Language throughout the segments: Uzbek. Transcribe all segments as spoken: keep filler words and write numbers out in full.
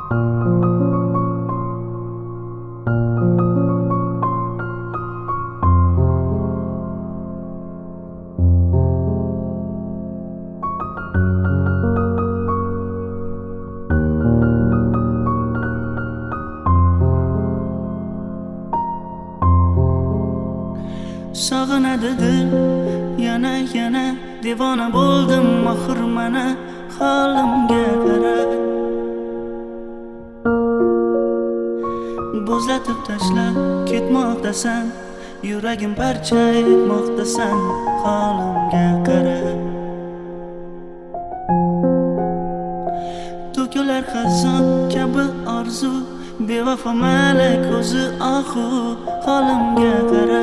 Sog'inadi dil yana yana, devona bo'ldim oxir mana holimga qara. Bo'zlatib tashlab ketmoqdasan, yuragim parcha etmoqdasan, holimga qara. To'kilar xazon kabi orzu, bevafo malak o'zi ohu, holimga qara.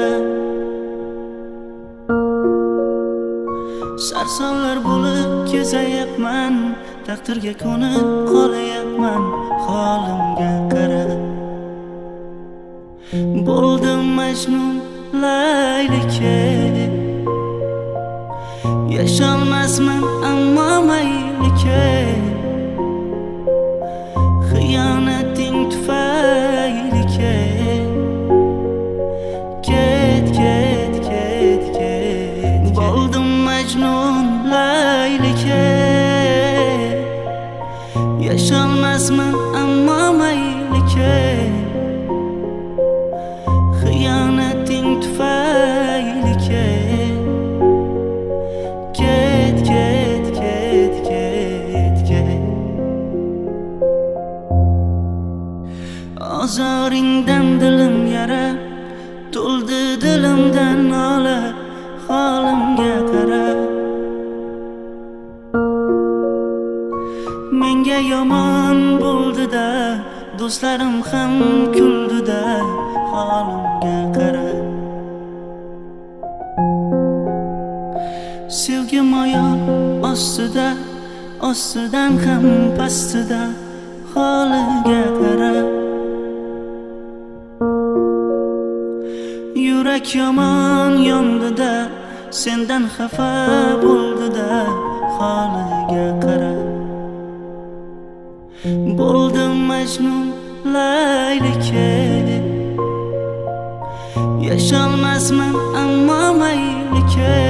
Sarsonlar bo'lib kezayapman, taqdirga ko'nib qolayapman, holimga qara. Bo'ldim Majnun Laylika, yasholmasman ammo maylika. Xiyonating tufayli ket, ket, ket, ket. Bo'ldim Majnun Laylika, yasholmasman ammo maylika. Xiyonating tufayli ket, ket, ket, ket, ket. Ozoringdan dilim yara, to'ldi dilimdan nola, holimga qara. Menga yomon bo'ldi-da, do'stlarim ham kuldi-da, holimga qara. Sevgi moyon ostida, ostidan ham pastida, holiga qara. Yurak yomon yondi-da, sendan xafa bo'ldi-da, holiga qara. Bo'ldim Majnun Laylika, yasholmasman ammo maylika.